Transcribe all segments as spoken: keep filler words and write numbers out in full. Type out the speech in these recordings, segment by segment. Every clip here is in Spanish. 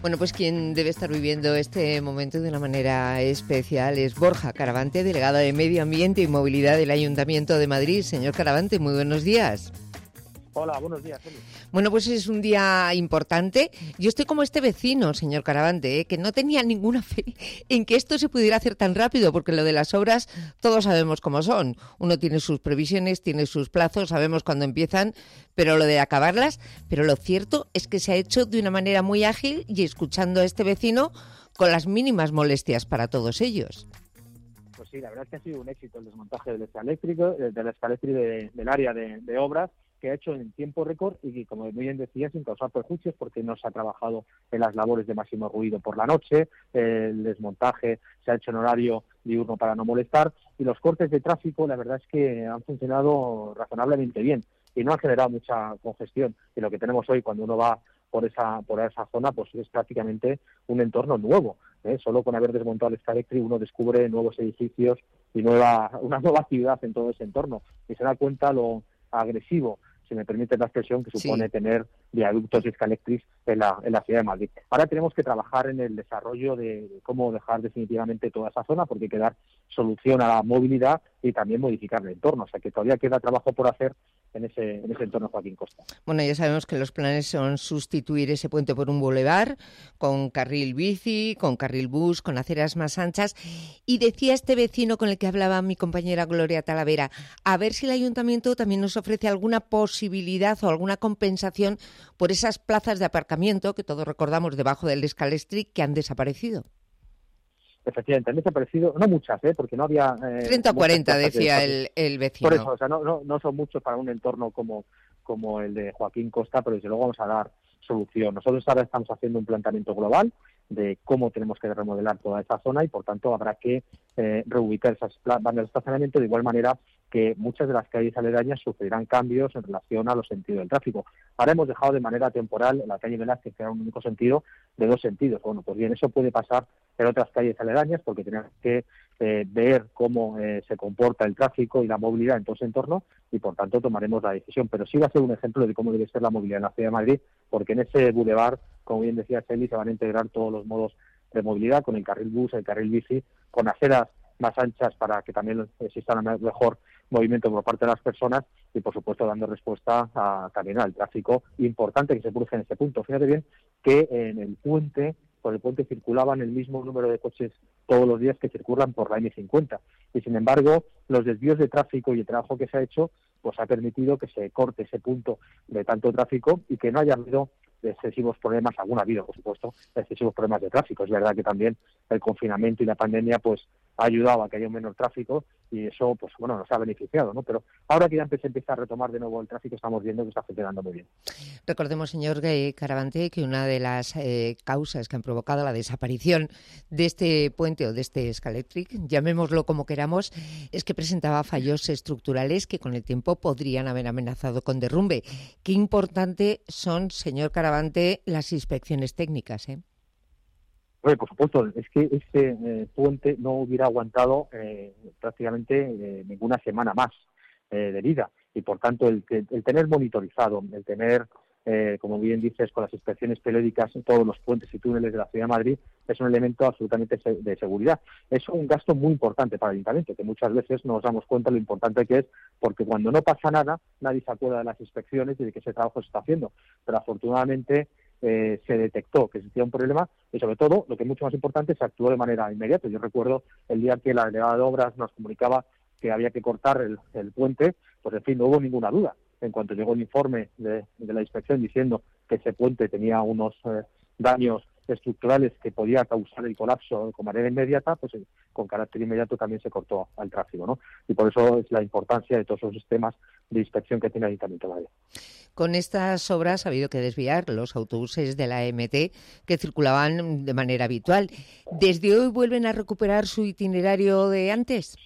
Bueno, pues quien debe estar viviendo este momento de una manera especial es Borja Caravante, delegado de Medio Ambiente y Movilidad del Ayuntamiento de Madrid. Señor Caravante, muy buenos días. Hola, buenos días, Eli. Bueno, pues es un día importante. Yo estoy como este vecino, señor Caravante, ¿eh? que no tenía ninguna fe en que esto se pudiera hacer tan rápido, porque lo de las obras todos sabemos cómo son. Uno tiene sus previsiones, tiene sus plazos, sabemos cuándo empiezan, pero lo de acabarlas, pero lo cierto es que se ha hecho de una manera muy ágil y escuchando a este vecino con las mínimas molestias para todos ellos. Pues sí, la verdad es que ha sido un éxito el desmontaje del escaléctrico, del escaléctrico de, del área de, de obras, que ha hecho en tiempo récord y, como muy bien decía, sin causar perjuicios, porque no se ha trabajado en las labores de máximo ruido por la noche, el desmontaje se ha hecho en horario diurno para no molestar, y los cortes de tráfico, la verdad es que han funcionado razonablemente bien y no han generado mucha congestión. Y lo que tenemos hoy, cuando uno va por esa por esa zona, pues es prácticamente un entorno nuevo. ¿eh? Solo con haber desmontado el escaléctrico uno descubre nuevos edificios y nueva una nueva actividad en todo ese entorno, y se da cuenta lo agresivo, si me permite la expresión, que supone sí. tener viaductos y escaléctricos en la, en la ciudad de Madrid. Ahora tenemos que trabajar en el desarrollo de cómo dejar definitivamente toda esa zona, porque hay que dar solución a la movilidad y también modificar el entorno. O sea que todavía queda trabajo por hacer en ese, en ese entorno Joaquín Costa. Bueno, ya sabemos que los planes son sustituir ese puente por un bulevar, con carril bici, con carril bus, con aceras más anchas. Y decía este vecino con el que hablaba mi compañera Gloria Talavera, a ver si el ayuntamiento también nos ofrece alguna posibilidad o alguna compensación por esas plazas de aparcamiento que todos recordamos debajo del escaléctric que han desaparecido. Efectivamente, han desaparecido, no muchas, ¿eh? porque no había... Eh, treinta o cuarenta, decía el, el vecino. Por eso, o sea, no, no, no son muchos para un entorno como, como el de Joaquín Costa, pero desde luego vamos a dar solución. Nosotros ahora estamos haciendo un planteamiento global de cómo tenemos que remodelar toda esa zona y, por tanto, habrá que eh, reubicar esas bandas de estacionamiento de igual manera que muchas de las calles aledañas sufrirán cambios en relación a los sentidos del tráfico. Ahora hemos dejado de manera temporal la calle Velázquez, que era un único sentido, de dos sentidos. Bueno, pues bien, eso puede pasar en otras calles aledañas, porque tenemos que eh, ver cómo eh, se comporta el tráfico y la movilidad en todo ese entorno, y por tanto tomaremos la decisión. Pero sí va a ser un ejemplo de cómo debe ser la movilidad en la ciudad de Madrid, porque en ese bulevar, como bien decía Celi, se van a integrar todos los modos de movilidad, con el carril bus, el carril bici, con aceras más anchas para que también exista un mejor movimiento por parte de las personas y, por supuesto, dando respuesta a, también al tráfico importante que se produce en este punto. Fíjate bien que en el puente, por el puente circulaban el mismo número de coches todos los días que circulan por la eme cincuenta y, sin embargo, los desvíos de tráfico y el trabajo que se ha hecho pues ha permitido que se corte ese punto de tanto tráfico y que no haya habido excesivos problemas. Aún ha habido, por supuesto, excesivos problemas de tráfico. Es verdad que también el confinamiento y la pandemia pues ha ayudado a que haya un menor tráfico y eso, pues bueno, nos ha beneficiado, ¿no? Pero ahora que ya se empieza a retomar de nuevo el tráfico, estamos viendo que está funcionando muy bien. Recordemos, señor Caravante, que una de las eh, causas que han provocado la desaparición de este puente o de este escaléctric, llamémoslo como queramos, es que presentaba fallos estructurales que con el tiempo podrían haber amenazado con derrumbe. Qué importante son, señor Caravante, las inspecciones técnicas, ¿eh? Bueno, por supuesto, es que este eh, puente no hubiera aguantado eh, prácticamente eh, ninguna semana más eh, de vida, y por tanto el, el tener monitorizado, el tener, eh, como bien dices, con las inspecciones periódicas en todos los puentes y túneles de la Ciudad de Madrid, es un elemento absolutamente de seguridad. Es un gasto muy importante para el Ayuntamiento, que muchas veces no nos damos cuenta de lo importante que es, porque cuando no pasa nada, nadie se acuerda de las inspecciones y de que ese trabajo se está haciendo. Pero afortunadamente Eh, se detectó que existía un problema y, sobre todo, lo que es mucho más importante, se actuó de manera inmediata. Yo recuerdo el día que la delegada de obras nos comunicaba que había que cortar el, el puente, pues en fin, no hubo ninguna duda. En cuanto llegó el informe de, de la inspección diciendo que ese puente tenía unos eh, daños estructurales que podía causar el colapso con manera inmediata, pues eh, con carácter inmediato también se cortó al tráfico, ¿no? Y por eso es la importancia de todos esos sistemas de inspección que tiene el Ayuntamiento de Madrid. Con estas obras ha habido que desviar los autobuses de la eme te que circulaban de manera habitual. ¿Desde hoy vuelven a recuperar su itinerario de antes?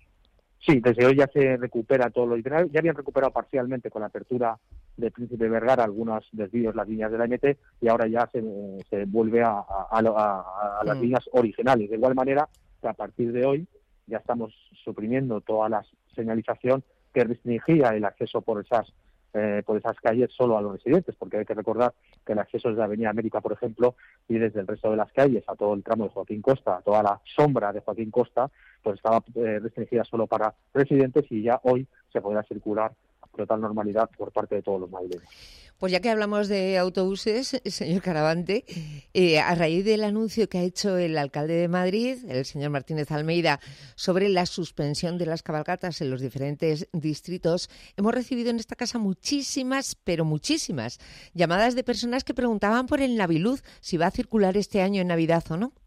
Sí, desde hoy ya se recupera todo lo itinerario. Ya habían recuperado parcialmente con la apertura de Príncipe Vergara algunos desvíos, las líneas de la eme te, y ahora ya se, se vuelve a, a, a, a las mm. líneas originales. De igual manera que a partir de hoy ya estamos suprimiendo toda la señalización que restringía el acceso por esas eh, por esas calles solo a los residentes, porque hay que recordar que el acceso desde Avenida América, por ejemplo, y desde el resto de las calles a todo el tramo de Joaquín Costa, a toda la sombra de Joaquín Costa, pues estaba eh, restringida solo para residentes y ya hoy se podrá circular a total normalidad por parte de todos los madrileños. Pues ya que hablamos de autobuses, señor Caravante, eh, a raíz del anuncio que ha hecho el alcalde de Madrid, el señor Martínez Almeida, sobre la suspensión de las cabalgatas en los diferentes distritos, hemos recibido en esta casa muchísimas, pero muchísimas, llamadas de personas que preguntaban por el Naviluz, si va a circular este año en Navidad o no.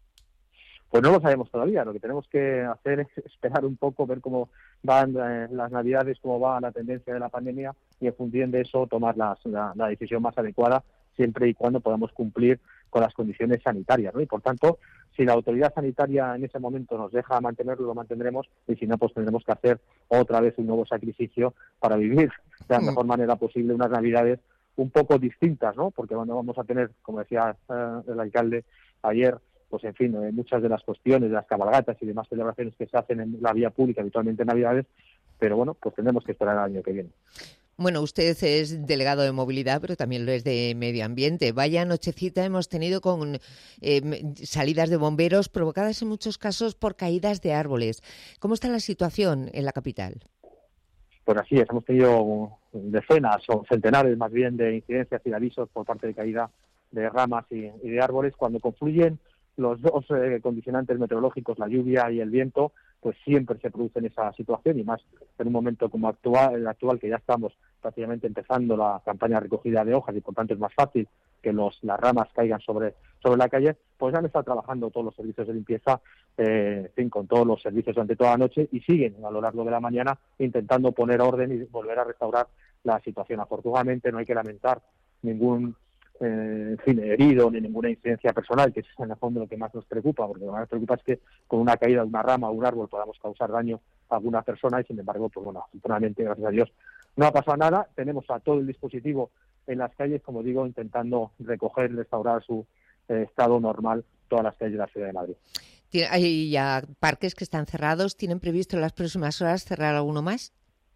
Pues no lo sabemos todavía. Lo que tenemos que hacer es esperar un poco, ver cómo van eh, las Navidades, cómo va la tendencia de la pandemia y en función de eso tomar las, la, la decisión más adecuada, siempre y cuando podamos cumplir con las condiciones sanitarias, ¿no? Y por tanto, si la autoridad sanitaria en ese momento nos deja mantenerlo, lo mantendremos, y si no, pues tendremos que hacer otra vez un nuevo sacrificio para vivir de la mejor manera posible unas Navidades un poco distintas, ¿no? Porque cuando vamos a tener, como decía eh, el alcalde ayer, pues en fin, eh, muchas de las cuestiones, de las cabalgatas y demás celebraciones que se hacen en la vía pública habitualmente en Navidades, pero bueno, pues tendremos que esperar al año que viene. Bueno, usted es delegado de movilidad, pero también lo es de medio ambiente. Vaya nochecita hemos tenido con eh, salidas de bomberos provocadas en muchos casos por caídas de árboles. ¿Cómo está la situación en la capital? Pues así es, hemos tenido decenas o centenares más bien de incidencias y de avisos por parte de caída de ramas y, y de árboles. Cuando confluyen los dos eh, condicionantes meteorológicos, la lluvia y el viento, pues siempre se produce en esa situación, y más en un momento como actual, el actual, que ya estamos prácticamente empezando la campaña de recogida de hojas y por tanto es más fácil que los, las ramas caigan sobre, sobre la calle, pues han estado trabajando todos los servicios de limpieza, eh, en fin, con todos los servicios durante toda la noche, y siguen a lo largo de la mañana intentando poner orden y volver a restaurar la situación. Afortunadamente no hay que lamentar ningún Eh, en fin, herido ni ninguna incidencia personal, que es en el fondo lo que más nos preocupa, porque lo que más nos preocupa es que con una caída de una rama o un árbol podamos causar daño a alguna persona, y sin embargo, pues bueno, afortunadamente, gracias a Dios, no ha pasado nada. Tenemos a todo el dispositivo en las calles, como digo, intentando recoger y restaurar su eh, estado normal todas las calles de la ciudad de Madrid. ¿Hay ya parques que están cerrados? ¿Tienen previsto en las próximas horas cerrar alguno más?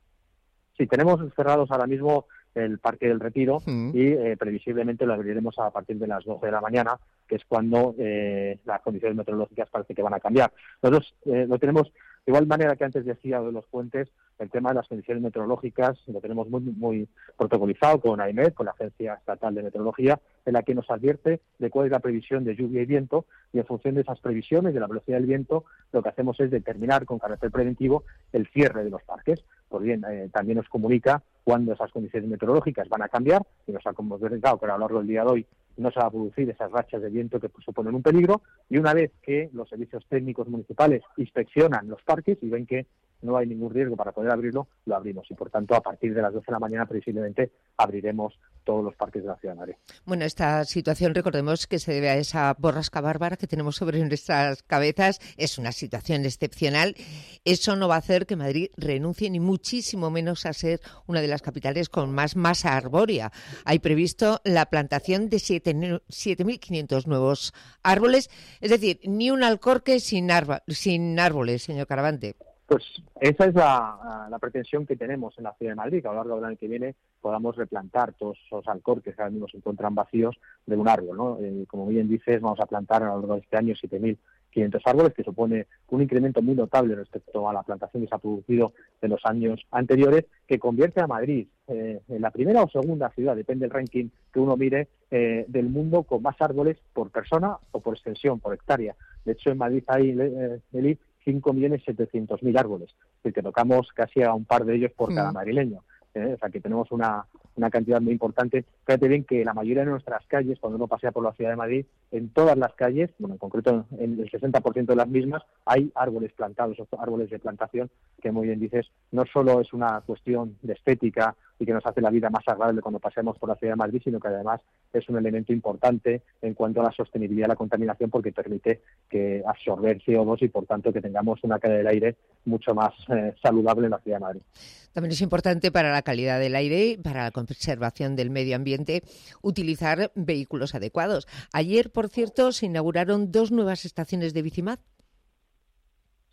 Sí, tenemos cerrados ahora mismo el Parque del Retiro mm. y eh, previsiblemente lo abriremos a partir de las doce de la mañana, que es cuando eh, las condiciones meteorológicas parece que van a cambiar. Nosotros eh, lo tenemos de igual manera que antes decía de los puentes. El tema de las condiciones meteorológicas lo tenemos muy muy protocolizado con AEMET, con la Agencia Estatal de Meteorología, en la que nos advierte de cuál es la previsión de lluvia y viento, y en función de esas previsiones, de la velocidad del viento, lo que hacemos es determinar con carácter preventivo el cierre de los parques. Pues bien, eh, también nos comunica cuándo esas condiciones meteorológicas van a cambiar, y nos ha comunicado que a lo largo del día de hoy no se va a producir esas rachas de viento que pues, suponen un peligro, y una vez que los servicios técnicos municipales inspeccionan los parques y ven que no hay ningún riesgo para poder abrirlo, lo abrimos, y por tanto a partir de las doce de la mañana previsiblemente abriremos todos los parques de la ciudad de Madrid. Bueno, esta situación, recordemos que se debe a esa borrasca bárbara que tenemos sobre nuestras cabezas. Es una situación excepcional. Eso no va a hacer que Madrid renuncie ni muchísimo menos a ser una de las capitales con más masa arbórea. Hay previsto la plantación de siete mil quinientos nuevos árboles, es decir, ni un alcorque sin, arba, sin árboles, señor Caravante. Pues esa es la, la pretensión que tenemos en la ciudad de Madrid, que a lo largo del año que viene podamos replantar todos esos alcorques que ahora mismo se encuentran vacíos de un árbol, ¿no? Eh, como bien dices, vamos a plantar a lo largo de este año siete mil quinientos árboles, que supone un incremento muy notable respecto a la plantación que se ha producido en los años anteriores, que convierte a Madrid eh, en la primera o segunda ciudad, depende del ranking que uno mire, eh, del mundo con más árboles por persona o por extensión, por hectárea. De hecho, en Madrid hay, eh, Eli, cinco millones setecientos mil árboles, es decir, que tocamos casi a un par de ellos por mm. cada madrileño. ¿eh? O sea, que tenemos una, una cantidad muy importante. Fíjate bien que la mayoría de nuestras calles, cuando uno pasea por la ciudad de Madrid, en todas las calles, bueno, en concreto en el sesenta por ciento de las mismas, hay árboles plantados, árboles de plantación, que muy bien dices, no solo es una cuestión de estética y que nos hace la vida más agradable cuando paseamos por la ciudad de Madrid, sino que además es un elemento importante en cuanto a la sostenibilidad de la contaminación, porque permite que absorber C O dos y por tanto que tengamos una calidad del aire mucho más eh, saludable en la ciudad de Madrid. También es importante para la calidad del aire, para la conservación del medio ambiente, utilizar vehículos adecuados. Ayer, por cierto, se inauguraron dos nuevas estaciones de Bicimad.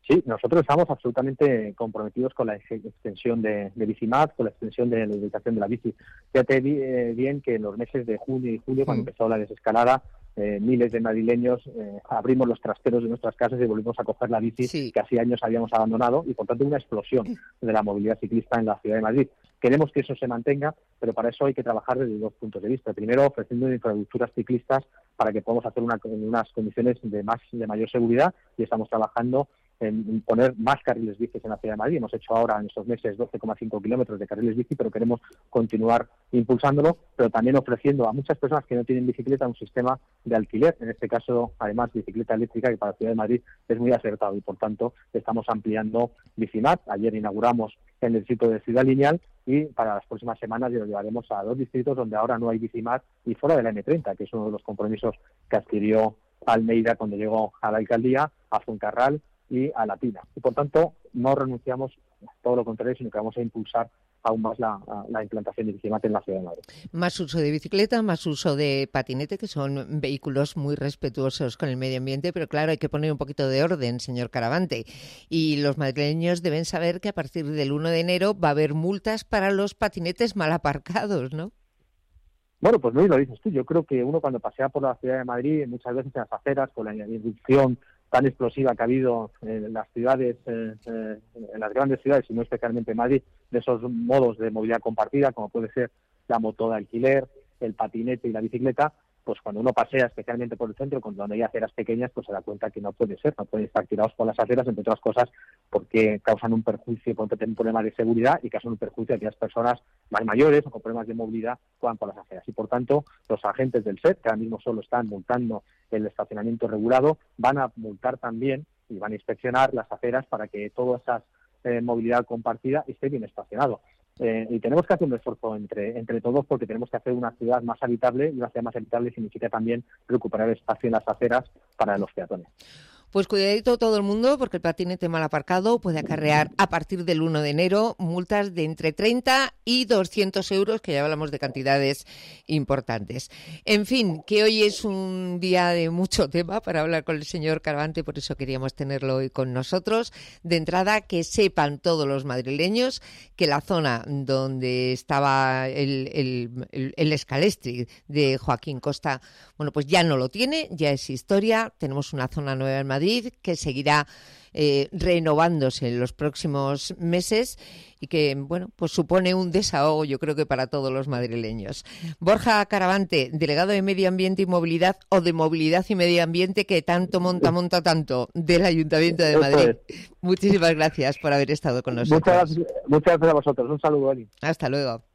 Sí, nosotros estamos absolutamente comprometidos con la extensión de, de Bicimap, con la extensión de la dedicación de la bici. Fíjate eh, bien que en los meses de junio y julio, cuando mm. empezó la desescalada, eh, miles de madrileños eh, abrimos los trasteros de nuestras casas y volvimos a coger la bici sí. que hacía años habíamos abandonado, y por tanto una explosión de la movilidad ciclista en la ciudad de Madrid. Queremos que eso se mantenga, pero para eso hay que trabajar desde dos puntos de vista. Primero, ofreciendo infraestructuras ciclistas para que podamos hacer una, en unas condiciones de más de mayor seguridad, y estamos trabajando en poner más carriles bici en la ciudad de Madrid. Hemos hecho ahora en estos meses doce coma cinco kilómetros de carriles bici, pero queremos continuar impulsándolo, pero también ofreciendo a muchas personas que no tienen bicicleta un sistema de alquiler, en este caso, además, bicicleta eléctrica, que para la ciudad de Madrid es muy acertado, y por tanto estamos ampliando Bicimap. Ayer inauguramos en el distrito de Ciudad Lineal, y para las próximas semanas lo llevaremos a dos distritos donde ahora no hay Bicimap, y fuera de la eme treinta, que es uno de los compromisos que adquirió Almeida cuando llegó a la alcaldía, a Fuencarral y a La Pina. Y por tanto no renunciamos a todo lo contrario, sino que vamos a impulsar aún más la, la implantación de Bicimap en la ciudad de Madrid. Más uso de bicicleta, más uso de patinete, que son vehículos muy respetuosos con el medio ambiente, pero claro, hay que poner un poquito de orden, señor Caravante. Y los madrileños deben saber que a partir del uno de enero va a haber multas para los patinetes mal aparcados, ¿no? Bueno, pues no lo dices tú. Yo creo que uno cuando pasea por la ciudad de Madrid, muchas veces en las aceras, con la irrupción tan explosiva que ha habido en las ciudades, eh, eh, en las grandes ciudades, y no especialmente en Madrid, de esos modos de movilidad compartida, como puede ser la moto de alquiler, el patinete y la bicicleta, pues cuando uno pasea especialmente por el centro, cuando hay aceras pequeñas, pues se da cuenta que no puede ser, no pueden estar tirados por las aceras, entre otras cosas, porque causan un perjuicio, porque tienen problemas de seguridad y causan un perjuicio a aquellas personas más mayores o con problemas de movilidad puedan por las aceras. Y por tanto, los agentes del S E T, que ahora mismo solo están multando el estacionamiento regulado, van a multar también y van a inspeccionar las aceras para que toda esa eh, movilidad compartida esté bien estacionado. Eh, y tenemos que hacer un esfuerzo entre entre todos, porque tenemos que hacer una ciudad más habitable, y una ciudad más habitable significa también recuperar espacio en las aceras para los peatones. Pues cuidadito todo el mundo, porque el patinete mal aparcado puede acarrear a partir del uno de enero multas de entre treinta y doscientos euros, que ya hablamos de cantidades importantes. En fin, que hoy es un día de mucho tema para hablar con el señor Caravante, por eso queríamos tenerlo hoy con nosotros. De entrada, que sepan todos los madrileños que la zona donde estaba el, el, el, el Scalestri de Joaquín Costa, bueno, pues ya no lo tiene, ya es historia. Tenemos una zona nueva en Madrid que seguirá eh, renovándose en los próximos meses y que, bueno, pues supone un desahogo, yo creo que para todos los madrileños. Borja Caravante, delegado de Medio Ambiente y Movilidad, o de Movilidad y Medio Ambiente, que tanto monta, monta tanto, del Ayuntamiento de Madrid. Muchísimas gracias por haber estado con nosotros. Muchas, muchas gracias a vosotros. Un saludo, Eli. Hasta luego.